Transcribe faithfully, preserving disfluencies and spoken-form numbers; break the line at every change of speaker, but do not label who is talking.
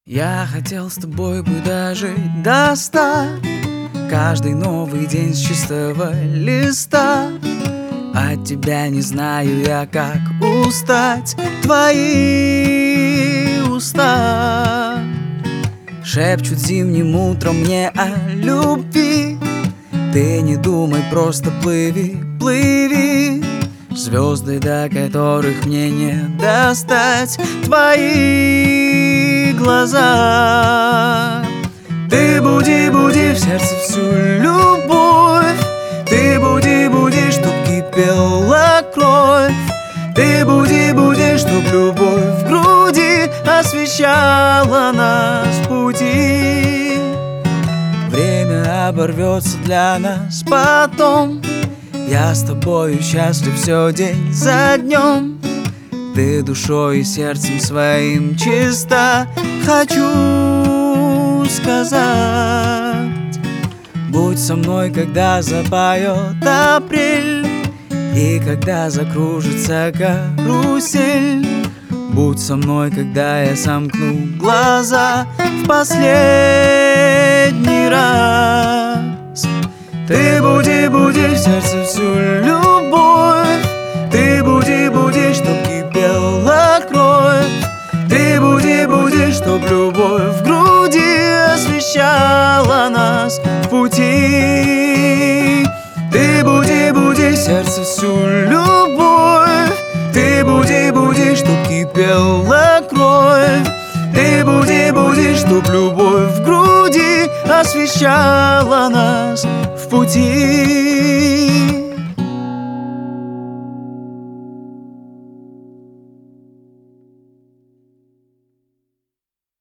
Я хотел с тобой бы дожить до ста, каждый новый день с чистого листа. От тебя не знаю я, как устать. Твои уста шепчут зимним утром мне о любви. Ты не думай, просто плыви, плыви. Звезды, до которых мне не достать. Твои глаза. Ты буди, буди в сердце всю любовь. Ты буди, буди, чтоб кипела кровь. Ты буди, буди, чтоб любовь в груди освещала нас в пути. Время оборвется для нас потом. Я с тобою счастлив все день за днем. Ты душой и сердцем своим чисто. Хочу сказать, будь со мной, когда запоет апрель, и когда закружится карусель. Будь со мной, когда я сомкну глаза в последний раз. Ты буди, буди в сердце всю любовь. Ты буди, буди, чтоб кипела кровь. Ты буди, буди, чтоб любовь в груди освещала нас в пути. Ты буди, буди в сердце всю любовь. Ты буди, буди, чтоб кипела кровь. Ты буди, буди, чтоб любовь в груди освещала нас в пути.